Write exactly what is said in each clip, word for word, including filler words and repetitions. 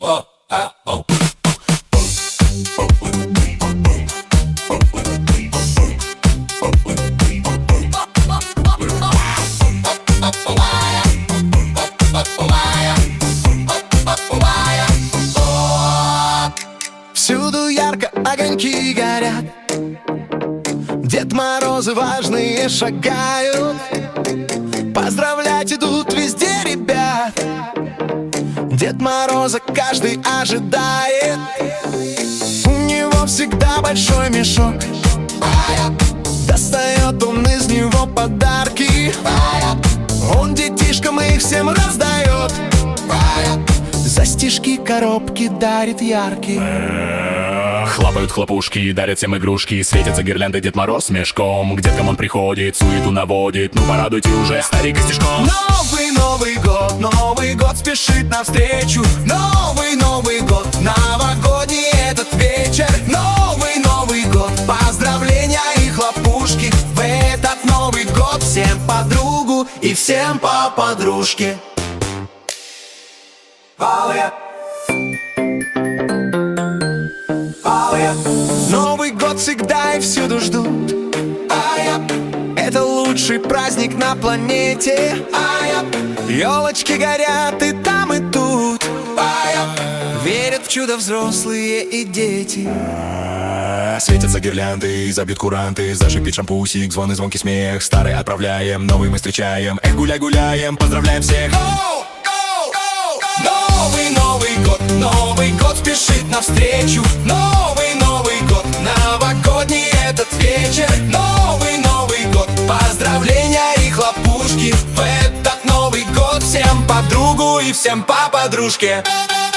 Всюду ярко огоньки горят, Дед Морозы важные шагают, поздравлять идут везде ребят. Дед Мороза каждый ожидает, у него всегда большой мешок, достает он из него подарки, он детишкам их всем раздает, застежки, коробки дарит яркие. Хлопают хлопушки, дарят всем игрушки, светятся гирлянды, Дед Мороз с мешком. К деткам он приходит, суету наводит, ну порадуйте уже старика стишком. Новый Новый год, Новый год спешит навстречу. Новый Новый год, новогодний этот вечер. Новый Новый год, поздравления и хлопушки. В этот Новый год всем по другу и всем по подружке. Новый год всегда и всюду ждут. Это лучший праздник на планете. Елочки горят и там, и тут. Верят в чудо взрослые и дети. Светятся гирлянды, забьют куранты, зашипит шампусик, звон и звонкий смех. Старый отправляем, новый мы встречаем. Эх, гуляй-гуляем, поздравляем всех. Новый Новый год, Новый год спешит навстречу. Новый Новый год, новогодний этот вечер. Новый Новый год, поздравления и хлопушки. В этот Новый год всем по другу и всем по подружке.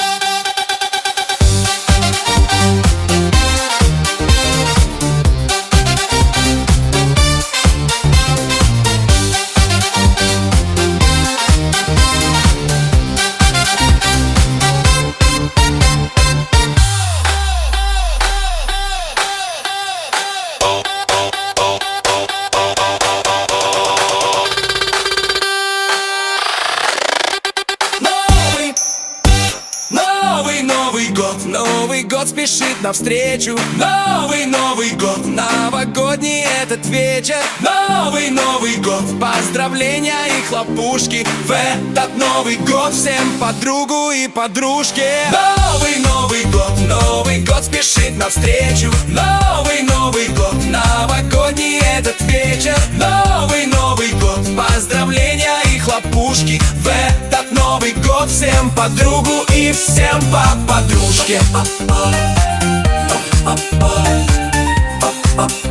Новый Новый год, Новый год спешит навстречу. Новый Новый год, новогодний этот вечер. Новый Новый год, поздравления и хлопушки. В этот Новый год всем по другу и подружке. Новый Новый год, Новый год спешит навстречу. Новый Новый год, новогодний этот вечер. Новый Новый год, поздравления и хлопушки. В этот Новый год всем по другу и всем по подружке.